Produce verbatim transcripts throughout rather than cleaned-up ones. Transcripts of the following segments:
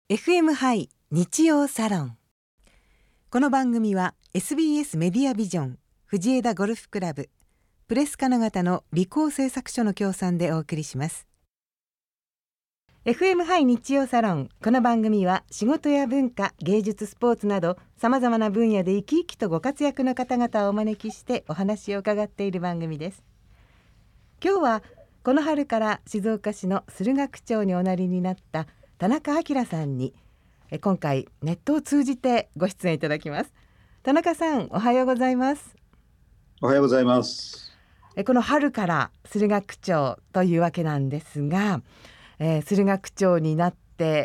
エフエム ハイ日曜サロン。この番組は エスビーエス メディアビジョン、藤枝ゴルフクラブ、プレス金型の理工製作所の協賛でお送りします。 エフエム ハイ日曜サロン。この番組は仕事や文化、芸術、スポーツなどさまざまな分野で生き生きとご活躍の方々をお招きしてお話を伺っている番組です。今日はこの春から静岡市の駿河区長におなりになった田中明さんに今回ネットを通じてご出演いただきます。田中さん、おはようございます。 おはようございます。 この春から駿河区長というわけなんですが、えー、駿河区長になって、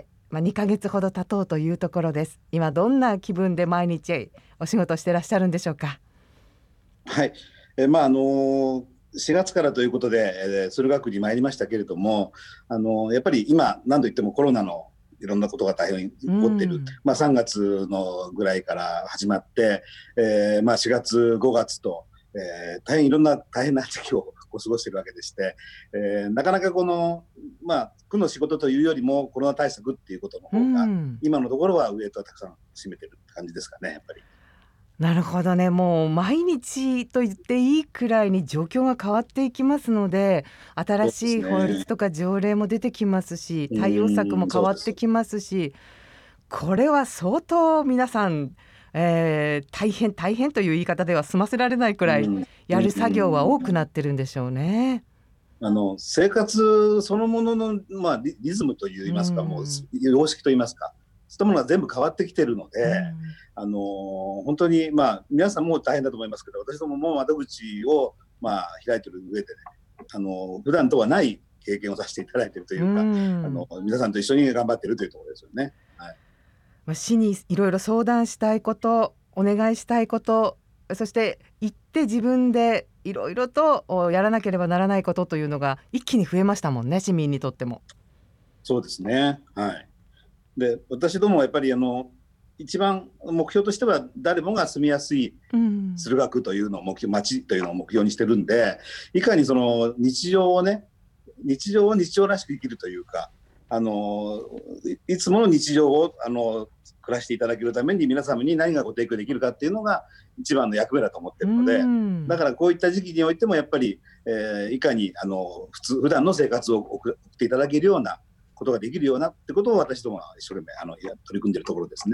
まあ、にかげつほど経とうというところです。今どんな気分で毎日お仕事してらっしゃるんでしょうか。 はい、えーまああのー、しがつからということで、えー、駿河区に参りましたけれども、あのー、やっぱり今何といってもコロナのいろんなことが大変起こっている、まあ、さんがつのぐらいから始まって、えーまあ、しがつごがつと、えー、大変いろんな大変な時期を過ごしているわけでして、えー、なかなかこの、まあ、区の仕事というよりもコロナ対策っていうことの方が今のところはウエイトはたくさん占めてるって感じですかね。やっぱりなるほどね。もう毎日と言っていいくらいに状況が変わっていきますので、新しい法律とか条例も出てきますし、対応策も変わってきますし、これは相当皆さん、えー、大変大変という言い方では済ませられないくらいやる作業は多くなってるんでしょうね。 あの生活そのものの、まあ、リ, リズムといいますか、もう様式といいますか、そういうものが全部変わってきているので、うん、あの本当に、まあ、皆さんも大変だと思いますけど、私どもも窓口を、まあ、開いている上で、ね、あの普段とはない経験をさせていただいているというか、うん、あの皆さんと一緒に頑張っているというところですよね。はい、 まあ、市にいろいろ相談したいこと、お願いしたいこと、そして行って自分でいろいろとやらなければならないことというのが一気に増えましたもんね、市民にとっても。 そうですね、はい。で、私どもはやっぱりあの一番目標としては誰もが住みやすい駿河区というのを目標、町というのを目標にしてるんで、いかにその日常をね、日常を日常らしく生きるというか、あのいつもの日常をあの暮らしていただけるために皆様に何がご提供できるかっていうのが一番の役目だと思っているので、だからこういった時期においてもやっぱり、えー、いかにあの普通普段の生活を送っていただけるようなことができるようなってことを私どもは一生懸命あの取り組んでいるところですね。 うん、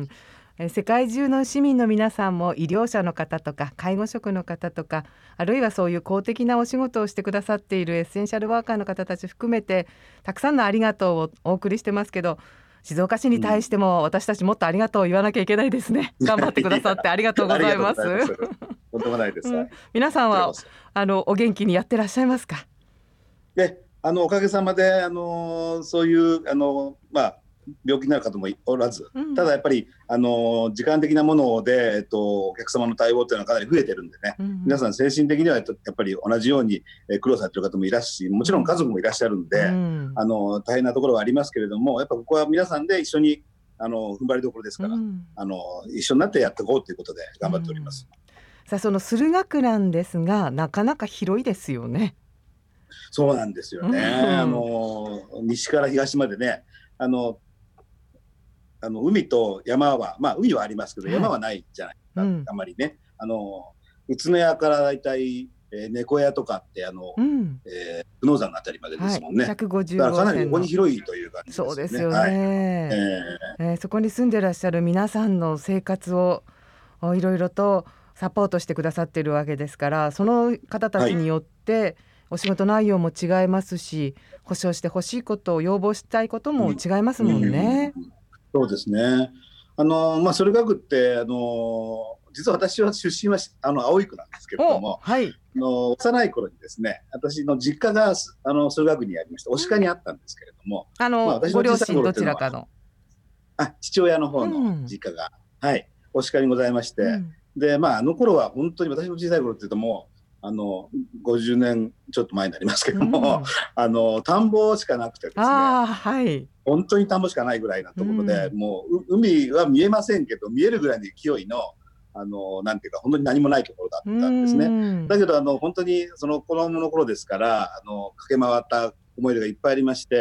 世界中の市民の皆さんも医療者の方とか介護職の方とか、あるいはそういう公的なお仕事をしてくださっているエッセンシャルワーカーの方たち含めてたくさんのありがとうをお送りしてますけど、静岡市に対しても私たちもっとありがとうを言わなきゃいけないですね。頑張ってくださってありがとうございます。 とんでもないです、うん、 皆さんはあのお元気にやってらっしゃいますか。 であのおかげさまであのそういうあの、まあ、病気になる方もおらず、うん、ただやっぱりあの時間的なもので、えっと、お客様の対応というのはかなり増えてるんでね、うんうん、皆さん精神的にはやっぱり同じように苦労されている方もいらっしゃるし、もちろん家族もいらっしゃるんで、うん、あの大変なところはありますけれども、やっぱここは皆さんで一緒にあの踏ん張りどころですから、うん、あの一緒になってやっていこうということで頑張っております。 うん、さあその駿河区なんですが、なかなか広いですよね。 そうなんですよね、うん、あの西から東までね、あのあの海と山は、まあ海はありますけど、はい、山はないじゃないか、うん、あんまりね。あの宇都宮からだいたい、えー、猫屋とかってあの、うんえー、久能山のあたりまでですもんね、はい、 ひゃくごじゅうごだからかなりここに広いという感じですよね。 そうですよね、はいえーえー、そこに住んでらっしゃる皆さんの生活をいろいろとサポートしてくださっているわけですから、その方たちによって、はいお仕事内容も違いますし、保障してほしいことを要望したいことも違いますもんね。 うんうん、そうですね。あの、まあ、駿河区ってあの実は私は出身はあの葵区なんですけれども、はい、あの幼い頃にですね、私の実家があの駿河区にありまして、牡鹿にあったんですけれども、 あの、まあ、私の小さい頃っていうのはご両親どちらかのあ父親の方の実家が、うん、はい牡鹿にございまして、うん、でまああの頃は本当に私の小さい頃っていうともうあのごじゅうねんちょっと前になりますけども、うん、あの田んぼしかなくてですね、 あ、はい、 本当に田んぼしかないぐらいなところで、うん、もう海は見えませんけど見えるぐらいの勢いのあのなんていうか本当に何もないところだったんですね、うん、だけどあの本当にその子供の頃ですからあの駆け回った思い出がいっぱいありまして、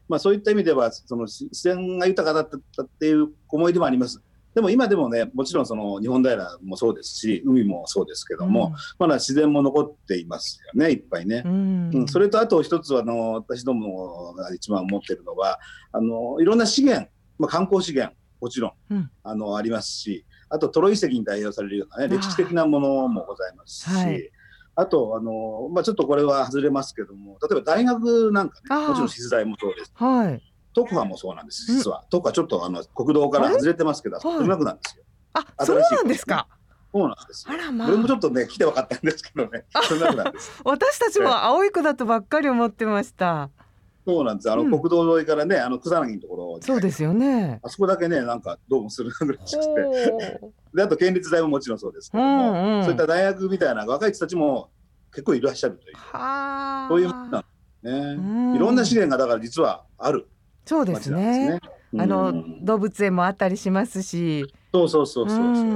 まあ、そういった意味ではその自然が豊かだったっていう思い出もあります。でも今でもね、もちろんその日本平もそうですし海もそうですけども、うん、まだ自然も残っていますよね、いっぱいね。うん、うん、それとあと一つはあの私どもが一番思ってるのはあのいろんな資源、まあ、観光資源もちろん、うん、あのありますし、あとトロイ遺跡に代表されるようなね歴史的なものもございますし、はい、あとあの、まあ、ちょっとこれは外れますけども、例えば大学なんかね、もちろん資材もそうです。はい、特派もそうなんです、実は。特派ちょっとあの国道から外れてますけど、取れなくなんですよ。 あ、そうなんですか。 そうなんですよ。あらまあ。俺もちょっとね来て分かったんですけどね、取れなくなんです。 私たちも青い区だとばっかり思ってました。 そうなんです。あの、うん、国道沿いからね、あの草薙のところ、 そうですよね。 あそこだけね、なんかどうもするらしくて、であと県立大ももちろんそうですけども、うんうん、そういった大学みたいな若い人たちも結構いらっしゃるという、そういうものなんですね。うん、いろんな資源がだから実はある。 そうですね。ですね、うん、あの動物園もあったりしますし、 そうそうそうそうそう。うん、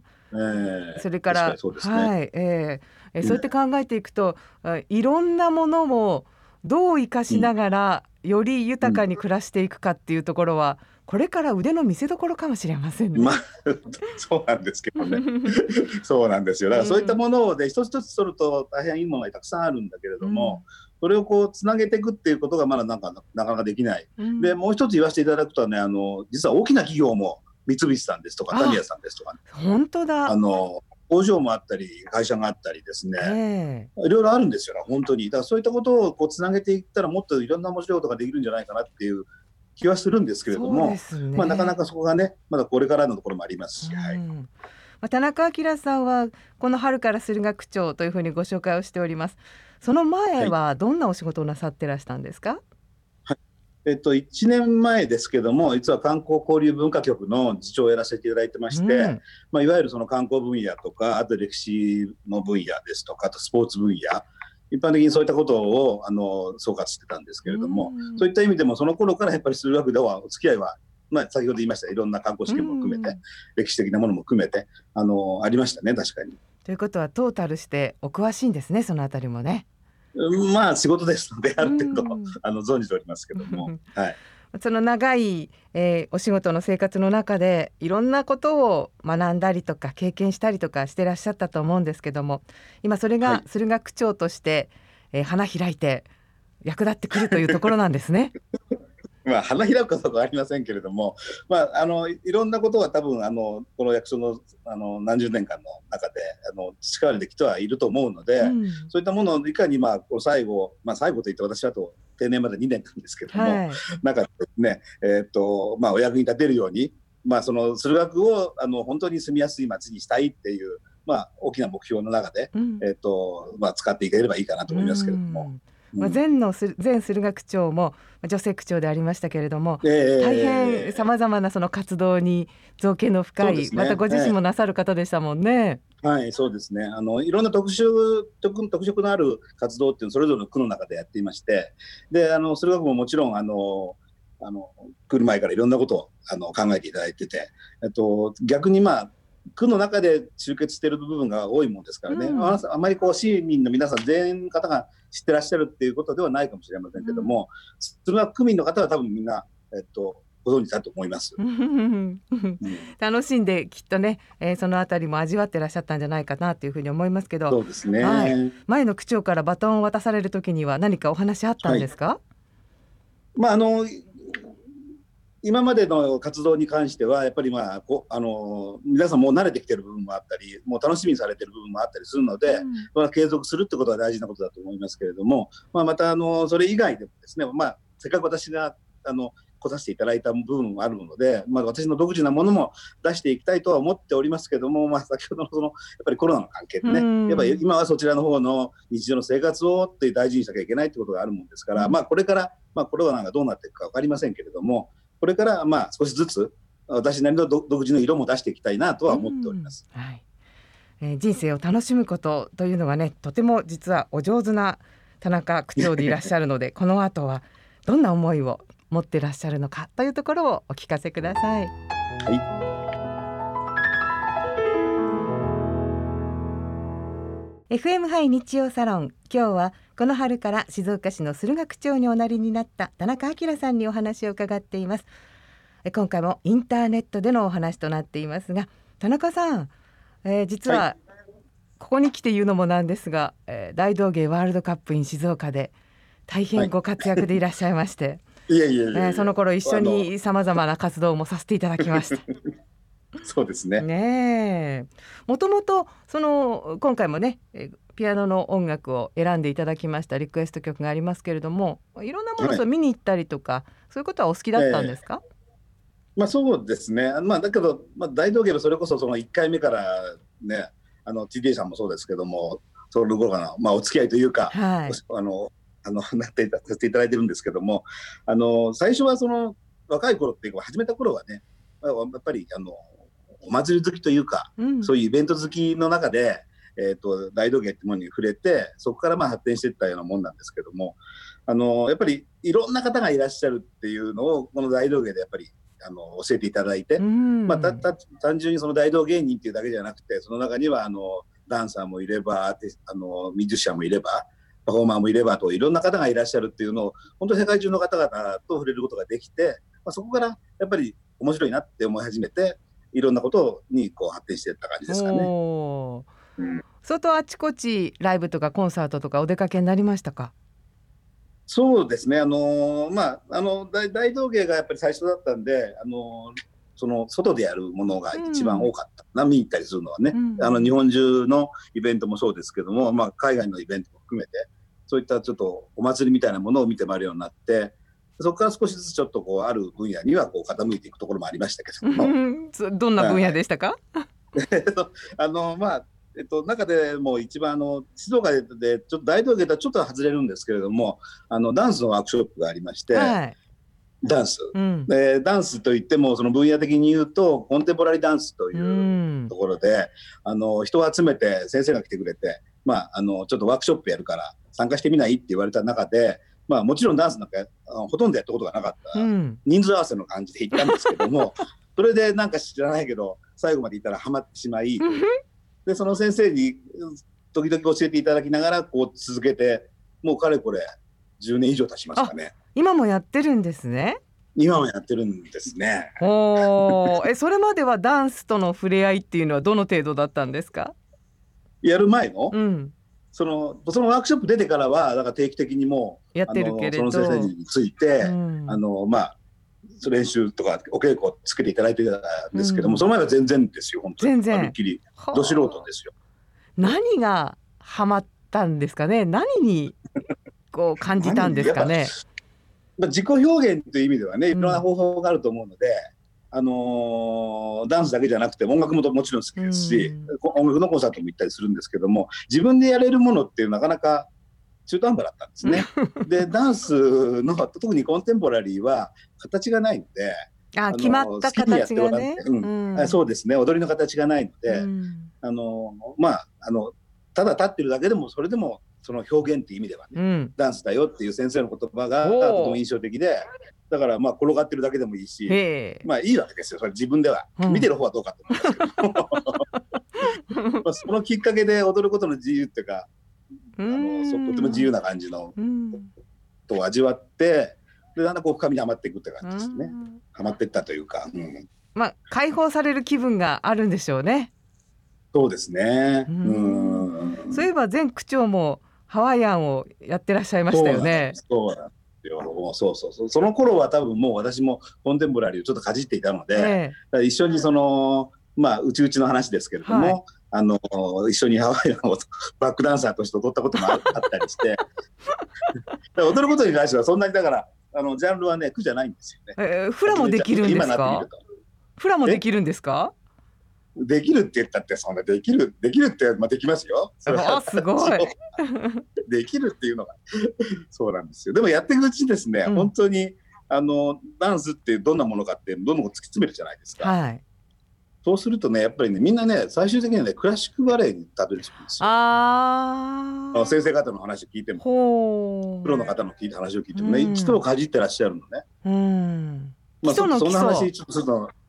えー、それからそうですね、はい、えー、そうやって考えていくと、うん、いろんなものをどう生かしながら、うん、より豊かに暮らしていくかっていうところは、これから腕の見せ所かもしれませんね。 まあ、そうなんですけどねそうなんですよ。だからそういったものをで一つ一つ取ると大変いいものがたくさんあるんだけれども、うん、それをこうつなげていくっていうことがまだなんかなかなかできない、うん、でもう一つ言わせていただくとはね、あの実は大きな企業も三菱さんですとかタミヤさんですとか、ね、 本当だ、 あの工場もあったり会社があったりですね、いろいろあるんですよね、本当に。だからそういったことをこうつなげていったらもっといろんな面白いことができるんじゃないかなっていう気はするんですけれども、ね、まあ、なかなかそこがねまだこれからのところもありますし、うん、はい、まあ、田中明さんはこの春から駿学長というふうにご紹介をしております。その前はどんなお仕事をなさってらしたんですか？ はい、えっと、いちねんまえですけども、実は観光交流文化局の次長をやらせていただいてまして、うん、まあ、いわゆるその観光分野とか、あと歴史の分野ですとか、あとスポーツ分野、一般的にそういったことをあの総括してたんですけれども、うん、そういった意味でもその頃からやっぱり駿学ではお付き合いは、まあ、先ほど言いましたいろんな観光資源も含めて、うん、歴史的なものも含めてあのありましたね、確かに。 ということはトータルしてお詳しいんですね、そのあたりもね。 まあ仕事ですのである程度、うん、あの存じておりますけども、はい、 その長い、えー、お仕事の生活の中でいろんなことを学んだりとか経験したりとかしてらっしゃったと思うんですけども、今それが駿学長として、えー、花開いて役立ってくるというところなんですね。 まあ、花開くことはありませんけれども、まあ、あのいろんなことは多分あのこの役所 の, あの何十年間の中であの培われてきてはいると思うので、うん、そういったものをいかに、まあ、最後、まあ、最後といって私はと定年までにねんなんですけれども、はい、中でね、えーっとまあ、お役に立てるように、まあ、その駿学をあの本当に住みやすい街にしたいっていう、まあ、大きな目標の中で、うん、えーっとまあ、使っていければいいかなと思いますけれども。うんまあ、前の前駿学長も女性区長でありましたけれども、えー、大変さまざまなその活動に造詣の深い、ね、またご自身もなさる方でしたもんね。 えー、はいそうですね、あのいろんな特殊 特, 特色のある活動っていうのをそれぞれの区の中でやっていまして、であの駿学ももちろんあのあの来る前からいろんなことをあの考えていただいてて、えっと、逆にまあ区の中で集結している部分が多いものですからね、うん、あ, あまりこう市民の皆さん全員の方が知ってらっしゃるっていうことではないかもしれませんけども、駿学区民の方は多分みんな、えっと、ご存知だと思います。うん、 楽しんできっとね、えー、そのあたりも味わってらっしゃったんじゃないかなというふうに思いますけど。 そうですね、 はい、前の区長からバトンを渡される時には何かお話あったんですか？はい、 まああの今までの活動に関してはやっぱり、まあ、こあの皆さんもう慣れてきてる部分もあったり、もう楽しみにされてる部分もあったりするので、うんまあ、継続するってことは大事なことだと思いますけれども、まあ、またあのそれ以外でもですね、まあ、せっかく私があの来させていただいた部分もあるので、まあ、私の独自なものも出していきたいとは思っておりますけども、まあ、先ほどのそのやっぱりコロナの関係でね、うん、やっぱり今はそちらの方の日常の生活をって大事にしなきゃいけないってことがあるもんですから、うんまあ、これから、まあ、コロナがどうなっていくか分かりませんけれども、これからまあ少しずつ私なりの独自の色も出していきたいなとは思っております。 うんはいえー、人生を楽しむことというのがね、とても実はお上手な田中区長でいらっしゃるのでこの後はどんな思いを持っていらっしゃるのかというところをお聞かせください。 はいエフエム ハイ日曜サロン、今日はこの春から静岡市の駿河区長におなりになった田中明さんにお話を伺っています。今回もインターネットでのお話となっていますが、田中さん、えー、実はここに来て言うのもなんですが、はい、えー、大道芸ワールドカップ in 静岡で大変ご活躍でいらっしゃいまして、はい、 いやいやいやいや、 えー、その頃一緒にさまざまな活動もさせていただきましたそうですね。 ねえ、もともとその今回もねピアノの音楽を選んでいただきましたリクエスト曲がありますけれども、いろんなものを見に行ったりとか、はい、そういうことはお好きだったんですか？えーまあ、そうですね、まあ、だけど、まあ、大道芸はそれこそそのいっかいめからね、あの ティーディー さんもそうですけども、その頃からの、まあ、お付き合いというか、はい、あのあのなってさせていただいてるんですけども、あの最初はその若い頃っていうか始めた頃はね、やっぱりあのお祭り好きというか、うん、そういうイベント好きの中で、えーと、大道芸ってものに触れて、そこからまあ発展していったようなもんなんですけども、あのやっぱりいろんな方がいらっしゃるっていうのをこの大道芸でやっぱりあの教えていただいて、うん、まあ、たた単純にその大道芸人っていうだけじゃなくて、その中にはあのダンサーもいれば、あのミュージシャンもいれば、パフォーマーもいればと、いろんな方がいらっしゃるっていうのを本当に世界中の方々と触れることができて、まあ、そこからやっぱり面白いなって思い始めて、いろんなことにこう発展していった感じですかね。 うん、相当あちこちライブとかコンサートとかお出かけになりましたか？ そうですね、あのーまあ、あの 大, 大道芸がやっぱり最初だったんで、あのー、その外でやるものが一番多かったな、うん、見に行ったりするのはね、うん、あの日本中のイベントもそうですけども、まあ、海外のイベントも含めてそういったちょっとお祭りみたいなものを見て回るようになって、そこから少しずつちょっとこうある分野にはこう傾いていくところもありましたけども、うん、 どんな分野でしたか？ あのまあえっと、中でも一番あの静岡でちょっと大道芸とはちょっと外れるんですけれども、あのダンスのワークショップがありまして、はい、ダンス、うん、でダンスといってもその分野的に言うとコンテンポラリーダンスというところで、うん、あの人を集めて先生が来てくれて、まあ、あのちょっとワークショップやるから参加してみないって言われた中で、まあ、もちろんダンスなんかほとんどやったことがなかった、うん、人数合わせの感じで行ったんですけどもそれでなんか知らないけど最後まで行ったらハマってしまいでその先生に時々教えていただきながらこう続けて、もうかれこれじゅうねん以上経ちますかね。 今もやってるんですね。 今もやってるんですね。 おえそれまではダンスとの触れ合いっていうのはどの程度だったんですか？ やる前の、 うん、 そのそのワークショップ出てからはだから定期的にもやってるけれど、 あのその先生について、うん、あのまあ練習とかお稽古をつけていただいてたんですけども、うん、その前は全然ですよ。本当に全然まるっきりど素人ですよ。 何がハマったんですかね。何にこう感じたんですかね。 自己表現という意味ではね、いろんな方法があると思うので、うん、あのー、ダンスだけじゃなくて音楽ももちろん好きですし、うん、音楽のコンサートも行ったりするんですけども、自分でやれるものっていうなかなか中途半端だったんですね。でダンスの特にコンテンポラリーは形がないので、 あ決まった形がね、 うんうん、そうですね、踊りの形がないので、うん、あのまああのただ立ってるだけでもそれでもその表現っていう意味ではね、うん、ダンスだよっていう先生の言葉がとても印象的で、だからまあ転がってるだけでもいいし、まあいいわけですよ、それ自分では、うん、見てる方はどうかと思いますけどまあそのきっかけで踊ることの自由っていうか、あのそとても自由な感じのと味わって、でだんだんこう深みにはまっていくって感じですね。はまっていったというか、うん、 まあ解放される気分があるんでしょうね。 そうですね。うん、そういえば前区長もハワイアンをやってらっしゃいましたよね。 そうなんですよ。そうそうそう。その頃は多分もう私もコンテンポラリーをちょっとかじっていたので、ええ、一緒にそのまあうちうちの話ですけれども、はい、あの一緒にハワイアンをバックダンサーとして踊ったこともあったりして踊ることに関してはそんなにだからあのジャンルはね苦じゃないんですよね。 えー、フラもできるんですか？フラもできるんですか？ できるって言ったってそんなできるできるって、まあ、できますよ。 あすごいできるっていうのがそうなんですよ。でもやっていくうちにですね、うん、本当にあのダンスってどんなものかってどんどん突き詰めるじゃないですか。はい、そうするとねやっぱりねみんなね最終的にはねクラシックバレエにたどり着くんですよ。ああ先生方の話を聞いてもプロの方の聞いた話を聞いてもね、うん、一度かじってらっしゃるのね。うん、まあ、そ, そんな話ちょっとすると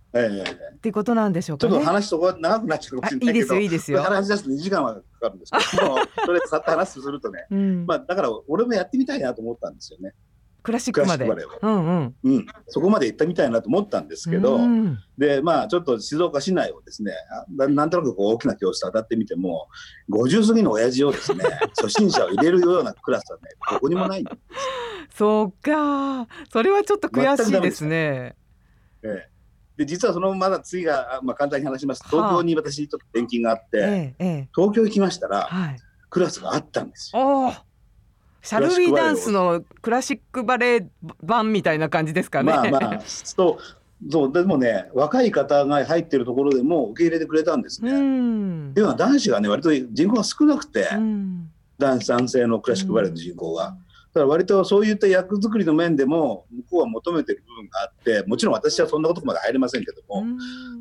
ええ、 っていうことなんでしょうかね。 ちょっと話そこは長くなっちゃうかもしれないけど、 いいですよいいですよ。 話し出すとにじかんはかかるんですけどもそれさっと話するとね、うんまあ、だから俺もやってみたいなと思ったんですよね、 クラシックまで。 クラシックバレーを、うんうんうん、そこまで行ってみたいなと思ったんですけど、うん、でまあちょっと静岡市内をですね、なんとなくこう大きな教室当たってみてもごじゅう過ぎの親父をですね初心者を入れるようなクラスはねどこにもないんです。 そうか、それはちょっと悔しいですね。 ええ、で実はそのまだ次が、まあ、簡単に話しますと、東京に私ちょっと転勤があって、はあええ、東京行きましたら、はい、クラスがあったんですよ。 シャルウィーダンスのクラシックバレエ版みたいな感じですかね。 まあまあそうそうでもね、若い方が入ってるところでも受け入れてくれたんですね。うんっていうのは男子がね割と人口が少なくて、うん、男性のクラシックバレエの人口が、うん、だから割とそういった役作りの面でも向こうは求めてる部分があって、もちろん私はそんなことまで入れませんけども、うん、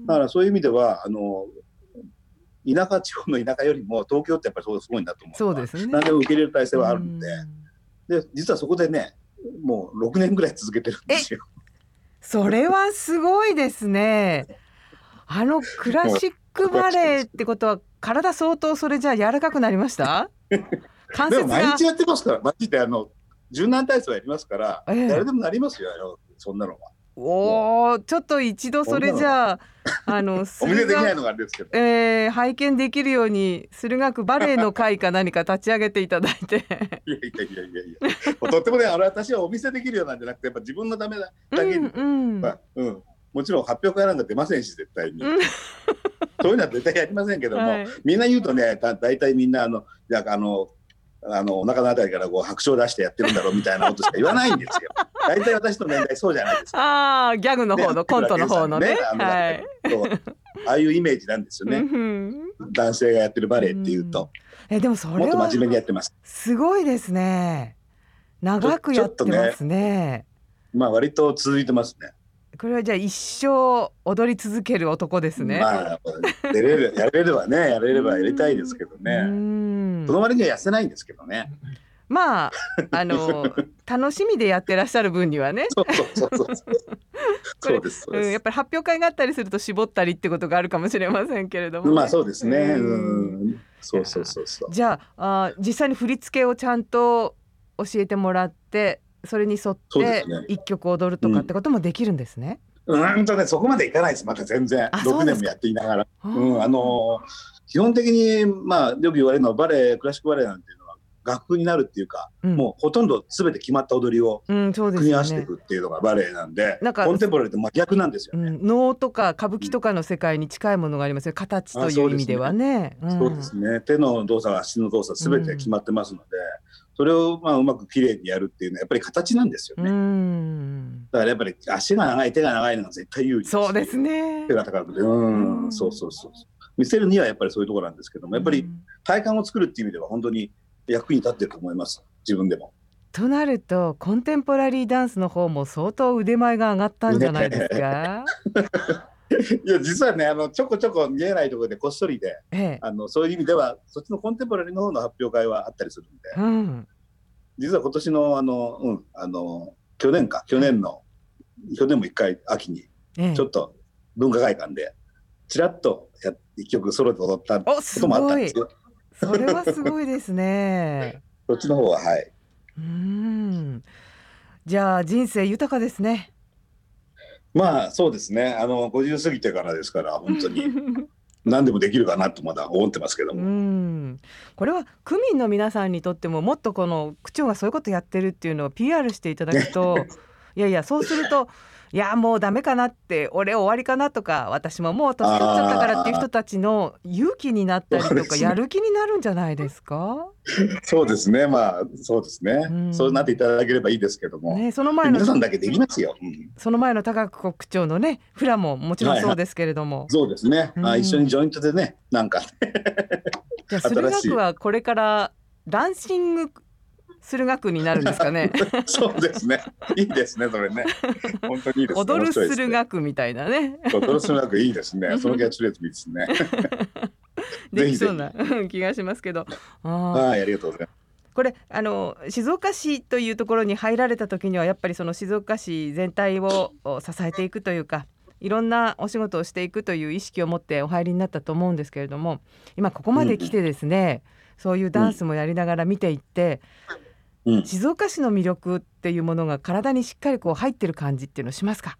だからそういう意味ではあの田舎地方の田舎よりも東京ってやっぱりそうすごいなと思う。 そうですね。 何でも受け入れる体制はあるんで、で実はそこでねもうろくねんぐらい続けてるんですよ。 それはすごいですね。あのクラシックバレエってことは体相当それじゃあ柔らかくなりました？関節が。 でも毎日やってますから、マジであの柔軟体操やりますから、ええ、誰でもなりますよ、そんなのは。 おお、ちょっと一度それじゃああのお見せできないのがあれですけど、 えー、拝見できるように駿学バレエの会か何か立ち上げていただいていやいやいやいやいやとってもね、あれ私はお見せできるようなんじゃなくてやっぱ自分のためだけに、うんうんまあうん、もちろん発表会なんか出ませんし絶対に、うん、そういうのは絶対やりませんけども、はい、みんな言うとねだいたいみんなあのいやあのあのお腹のあたりからこう拍手を出してやってるんだろうみたいなことしか言わないんですよ。大体私の年代そうじゃないですか。 ああ、ギャグの方のコントの方のね、あの、はい、 ああいうイメージなんですよね。男性がやってるバレエっていうと、 えでもそれはもっと真面目にやってます。 すごいですね。長くやってますね。ねまあ割と続いてますね。 これはじゃあ一生踊り続ける男ですね。 まあ出れるやれればねやれればやりたいですけどね。その割には痩せないんですけどね。 まああの楽しみでやってらっしゃる分にはね。 そうそうそうそうそうですそうです、 うん、やっぱり発表会があったりすると絞ったりってことがあるかもしれませんけれども、ね、 まあそうですね。うん、そうそうそうそう。 じゃあ、あ実際に振り付けをちゃんと教えてもらってそれに沿って一曲踊るとかってこともできるんですね。 うんとね、そこまでいかないです。また全然ろくねんもやっていながら、うん、あの基本的にまあよく言われるのはバレエクラシックバレエなんていうのは楽譜になるっていうか、うん、もうほとんど全て決まった踊りを組み合わせていくっていうのがバレエなんで、うん、コンテンポラリーと真逆なんですよね。 うん、能とか歌舞伎とかの世界に近いものがありますよ、形という意味ではね。 そうですね。手の動作足の動作全て決まってますので、それをまあうまくきれいにやるっていうのはやっぱり形なんですよね。うんだからやっぱり足が長い手が長いのが絶対有利です。 そうですね。 手が高くて、うんうんそうそうそう見せるにはやっぱりそういうところなんですけども、やっぱり体幹を作るっていう意味では本当に役に立ってると思います自分でも。 となるとコンテンポラリーダンスの方も相当腕前が上がったんじゃないですか？ いや実はねあのちょこちょこ見えないところでこっそりで、ええ、あのそういう意味ではそっちのコンテンポラリーの方の発表会はあったりするんで、うん、実は今年のあの、うん、あの去年か去年の、うん、去年も一回秋にちょっと文化会館でちらっとや一曲ソロで踊ったこともあったんですよ。 それはすごいですね。 そっちの方ははい。 うーんじゃあ人生豊かですね。 まあそうですね。あのごじゅう過ぎてからですから本当に何でもできるかなとまだ思ってますけども。 うんこれは区民の皆さんにとってももっとこの区長がそういうことやってるっていうのを ピーアール していただくといやいやそうするといやもうダメかなって俺終わりかなとか私ももう年取っちゃったからっていう人たちの勇気になったりとかやる気になるんじゃないですか？ そうですね。まあそうですね、うん、そうなっていただければいいですけども、ね、その前の皆さんだけできますよ、うん、 その前の高久区長のねフラももちろんそうですけれども、はいはい、 そうですね、うん、あ一緒にジョイントでねなんかじゃあ駿学はこれからダンシング駿学になるんですかね。 そうですね。いいですねそれね。本当にいいですね。 踊る駿学みたいなね。 踊る駿学いいですね。そのキャッチフレーズいいですね。 できそうな気がしますけど。 あはい、ありがとうございます。 これあの静岡市というところに入られた時にはやっぱりその静岡市全体を支えていくというかいろんなお仕事をしていくという意識を持ってお入りになったと思うんですけれども、今ここまで来てですね、うん、そういうダンスもやりながら見ていって、うん、静岡市の魅力っていうものが体にしっかりこう入ってる感じっていうのしますか？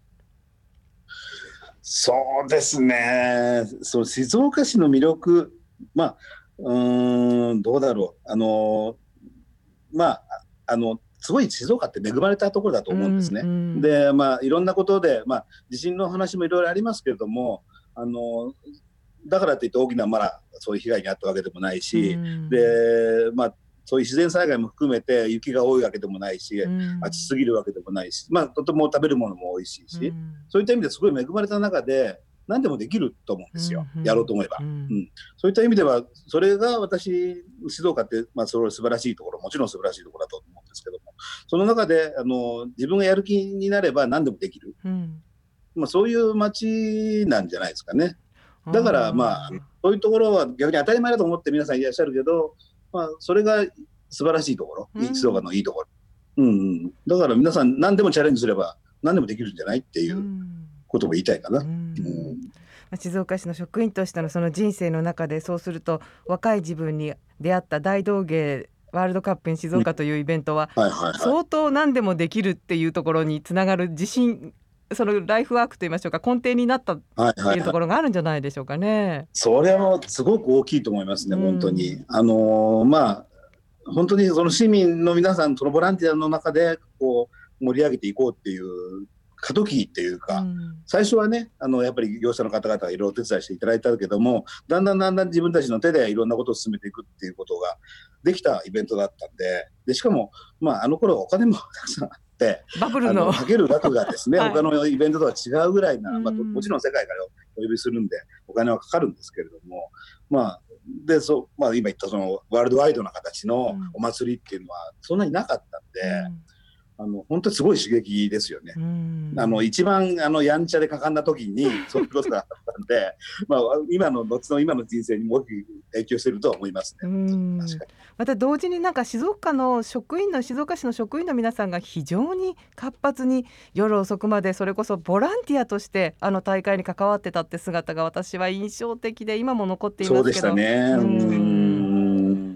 そうですね、そう静岡市の魅力、まあうーんどうだろう、あのまああのすごい静岡って恵まれたところだと思うんですね、うんうん、でまあいろんなことで、まあ、地震の話もいろいろありますけれども、あのだからといって大きなまだそういう被害に遭ったわけでもないし、うん、でまあそういう自然災害も含めて雪が多いわけでもないし、うん、暑すぎるわけでもないし、まあ、とても食べるものも美味しいし、うん、そういった意味ですごい恵まれた中で何でもできると思うんですよ、うんうん、やろうと思えば、うんうん、そういった意味ではそれが私静岡って、まあ、それ素晴らしいところ、もちろん素晴らしいところだと思うんですけども、その中であの自分がやる気になれば何でもできる、うんまあ、そういう街なんじゃないですかね。だからまあそういうところは逆に当たり前だと思って皆さんいらっしゃるけど、まあ、それが素晴らしいところ、静岡のいいところ、うんうん、だから皆さん何でもチャレンジすれば何でもできるんじゃないっていうことも言いたいかな、うんうん、静岡市の職員としてのその人生の中で、そうすると若い自分に出会った大道芸ワールドカップin静岡というイベントは相当何でもできるっていうところにつながる自信、そのライフワークといいましょうか、根底になったっていうところがあるんじゃないでしょうかね、はいはいはい、 それはすごく大きいと思いますね、うん、本当にあのー、まあ本当にその市民の皆さん、そのボランティアの中でこう盛り上げていこうっていう過渡期っていうか、うん、最初はねあのやっぱり業者の方々がいろいろお手伝いしていただいたけども、だんだんだんだん自分たちの手でいろんなことを進めていくっていうことができたイベントだったんで、でしかも、まあ、あの頃はお金もたくさんあってバブルのかける額がですね、はい、他のイベントとは違うぐらいな、まあ、もちろん世界からお呼びするんでお金はかかるんですけれども、まあでそまあ、今言ったそのワールドワイドな形のお祭りっていうのはそんなになかったんで、うん、あの本当にすごい刺激ですよね、うん、あの一番あのやんちゃで果敢な時にそういうことがあったんでまあ、今の後の今の人生にも大きく影響しているとは思いますね、うん、確かに。 また同時になんか静岡の職員の静岡市の職員の皆さんが非常に活発に夜遅くまでそれこそボランティアとしてあの大会に関わってたって姿が私は印象的で今も残っていますけど。 そうでしたね、うん、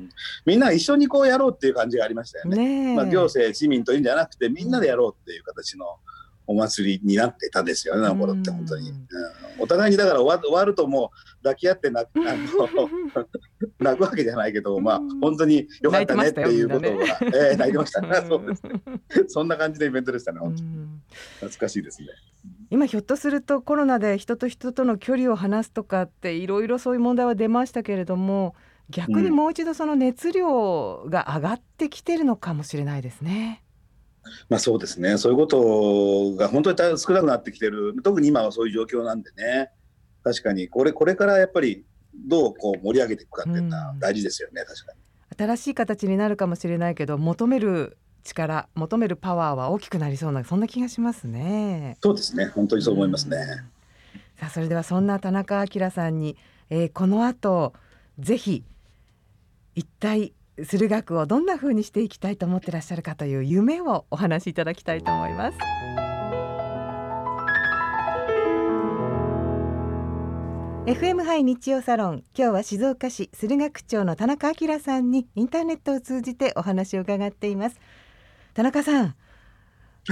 みんな一緒にこうやろうっていう感じがありましたよ ね, ね、まあ、行政市民というんじゃなくてみんなでやろうっていう形のお祭りになってたですよね、あの頃って本当に、うん、お互いにだから終 わ, 終わるともう抱き合って泣 く, あの泣くわけじゃないけど、まあ本当によかったねっていうことが、ねえー、泣いてましたねそうですねそんな感じのイベントでしたね、本当に懐かしいですね。 今ひょっとするとコロナで人と人との距離を離すとかっていろいろそういう問題は出ましたけれども、逆にもう一度その熱量が上がってきてるのかもしれないですね。 まあ、そうですね、そういうことが本当に少なくなってきてる、特に今はそういう状況なんでね、確かにこれ、これからやっぱりどうこう盛り上げていくかっていうのは大事ですよね、うん、確かに。 新しい形になるかもしれないけど求める力、求めるパワーは大きくなりそうな、そんな気がしますね。 そうですね、本当にそう思いますね、うん、 さあそれではそんな田中彰さんに、えー、この後ぜひ一体駿河区をどんな風にしていきたいと思ってらっしゃるかという夢をお話しいただきたいと思います。エフエム 杯日曜サロン、今日は静岡市駿河区長の田中彰さんにインターネットを通じてお話を伺っています。田中さん、はい、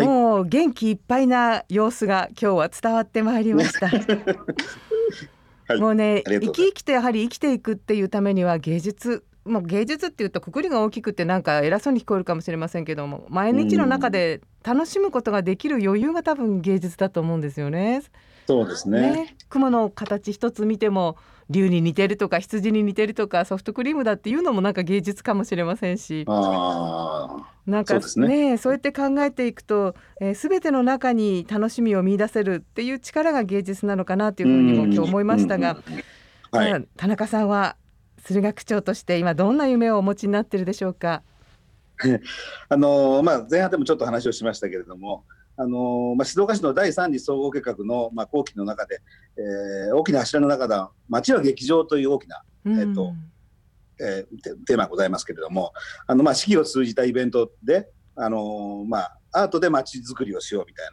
もう元気いっぱいな様子が今日は伝わってまいりましたはい、もうね生き生きとやはり生きていくっていうためには芸術、もう芸術っていうと括りが大きくてなんか偉そうに聞こえるかもしれませんけども、毎日の中で楽しむことができる余裕が多分芸術だと思うんですよね。 そうです ね, ね雲の形一つ見ても竜に似てるとか羊に似てるとかソフトクリームだっていうのもなんか芸術かもしれませんし、 あなんか そうですね、そうやって考えていくと、えー、全ての中に楽しみを見出せるっていう力が芸術なのかなというふうにも今日思いましたが、はい、田中さんは駿河区長として今どんな夢をお持ちになっているでしょうか。 あの、まあ、前半でもちょっと話をしましたけれども、あのまあ、静岡市のだいさん次総合計画の、まあ、後期の中で、えー、大きな柱の中で街は劇場という大きな、えーとえー、テーマがございますけれども、あの、まあ、四季を通じたイベントで、あのまあ、アートで街づくりをしようみたいな、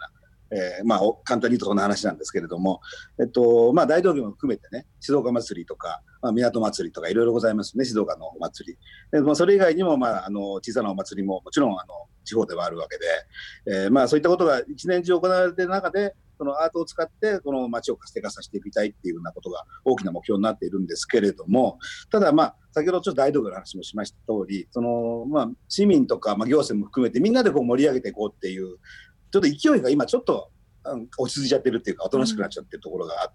えーまあ、簡単に言うとこんな話なんですけれども、えっとまあ、大道芸も含めてね、静岡祭りとか、まあ、港祭りとかいろいろございますね、静岡のお祭りで、まあ、それ以外にも、まあ、あの小さなお祭りももちろんあの地方ではあるわけで、えーまあ、そういったことが一年中行われている中で、そのアートを使ってこの街を活性化させていきたいっていうようなことが大きな目標になっているんですけれども、ただまあ先ほどちょっと大道具の話もしました通り、そのまあ市民とかまあ行政も含めてみんなでこう盛り上げていこうっていうちょっと勢いが今ちょっと落ち着いちゃってるっていうか、おとなしくなっちゃってるところがあって、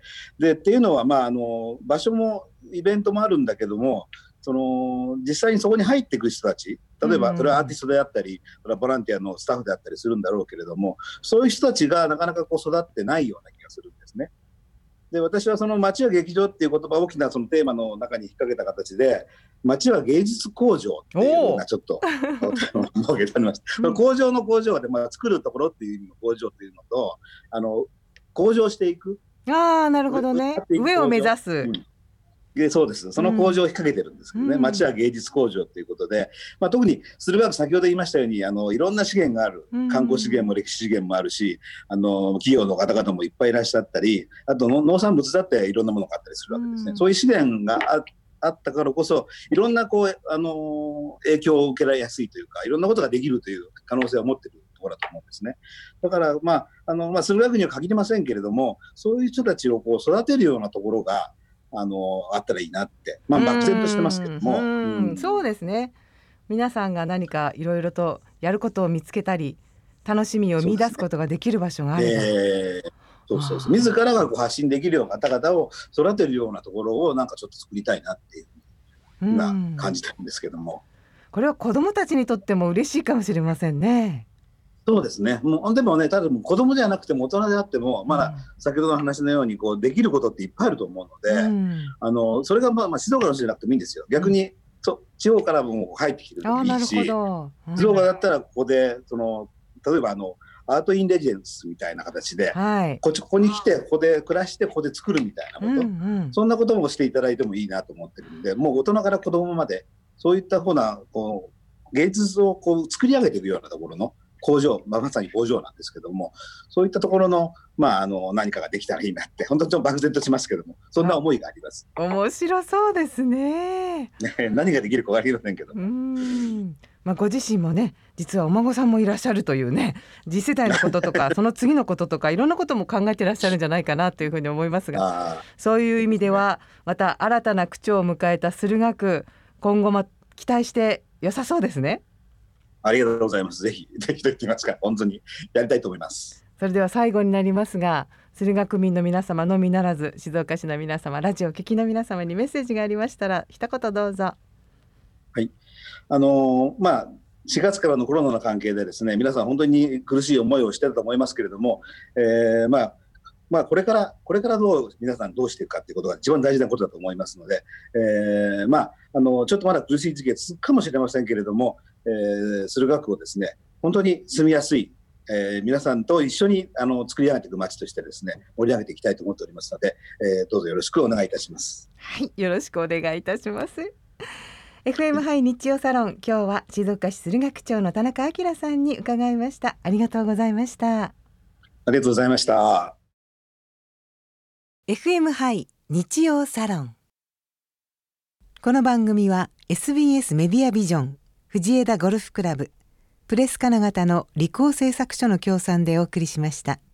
うん、でっていうのはまああの場所もイベントもあるんだけども、その実際にそこに入っていく人たち、例えばそれはアーティストであったり、それはボランティアのスタッフであったりするんだろうけれども、そういう人たちがなかなかこう育ってないような気がするんですね。で、私はその街は劇場っていう言葉を大きなそのテーマの中に引っ掛けた形で、街は芸術工場っていうようなちょっと設けてありました。工場の工場で、まあ、作るところっていう意味の工場っていうのと、あの向上していく。 ああ、なるほどね。上を目指す。うん、 でそうです。その工場を引っ掛けてるんですけどね、うん、街は芸術工場ということで、まあ、特に駿河区、先ほど言いましたように、あのいろんな資源がある、観光資源も歴史資源もあるし、あの企業の方々もいっぱいいらっしゃったり、あと農産物だっていろんなものがあったりするわけですね。うん、そういう資源が あ, あったからこそ、いろんなこうあの影響を受けられやすいというか、いろんなことができるという可能性を持っているところだと思うんですね。だから、まああのまあ、駿河区には限りませんけれども、そういう人たちをこう育てるようなところがあのあったらいいなって、まあ、漠然としてますけども、 うんうん、そうですね。皆さんが何かいろいろとやることを見つけたり、楽しみを見出すことができる場所があれば、 えー、そうそうそう、自らがこう発信できるような方々を育てるようなところをなんかちょっと作りたいなっていう今感じてるんですけども、 これは子どもたちにとっても嬉しいかもしれませんね。 そうですね。もうでもね、ただ子供じゃなくても大人であっても、まだ先ほどの話のようにこうできることっていっぱいあると思うので、うん、あのそれがまあ、まあ、静岡の人じゃなくてもいいんですよ。逆に、うん、そ地方からも入ってきてるのもいいし、静岡だったらここでその例えばあのアートインレジデンスみたいな形で、はい、こ, ここに来てここで暮らしてここで作るみたいなこと、うんうん、そんなこともしていただいてもいいなと思ってるんで、もう大人から子供までそういったふうなこう芸術をこう作り上げていくようなところの工場、まあ、まさに工場なんですけども、そういったところの、まあ、あの何かができたらいいなって、本当にちょっと漠然としますけども、そんな思いがあります。 面白そうです ね, ね何ができるか分かりませんけど、 うーん、まあ、ご自身もね、実はお孫さんもいらっしゃるというね、次世代のこととかその次のこととかいろんなことも考えてらっしゃるんじゃないかなというふうに思いますが、そういう意味ではまた新たな区長を迎えた駿河区、今後も期待して良さそうですね。 ありがとうございます。ぜひぜひと言ってみますか、本当にやりたいと思います。 それでは最後になりますが、駿河区民の皆様のみならず静岡市の皆様、ラジオを聞きの皆様にメッセージがありましたら一言どうぞ。 はい、あのー、まあしがつからのコロナの関係でですね、皆さん本当に苦しい思いをしていると思いますけれども、えー、まあまあ、これからこれからどう皆さんどうしていくかということが一番大事なことだと思いますので、えーまあ、あのちょっとまだ苦しい時期が続くかもしれませんけれども、えー、駿河区をですね、本当に住みやすい、えー、皆さんと一緒にあの作り上げていく街としてですね、盛り上げていきたいと思っておりますので、えー、どうぞよろしくお願いいたします。 はい、よろしくお願いいたします。エフエム ハイ日曜サロン、今日は静岡市駿河区長の田中明さんに伺いました。ありがとうございました。 ありがとうございました。 エフエム ハイ日曜サロン。この番組は エスビーエス メディアビジョン、藤枝ゴルフクラブ、プレス金型の理工製作所の協賛でお送りしました。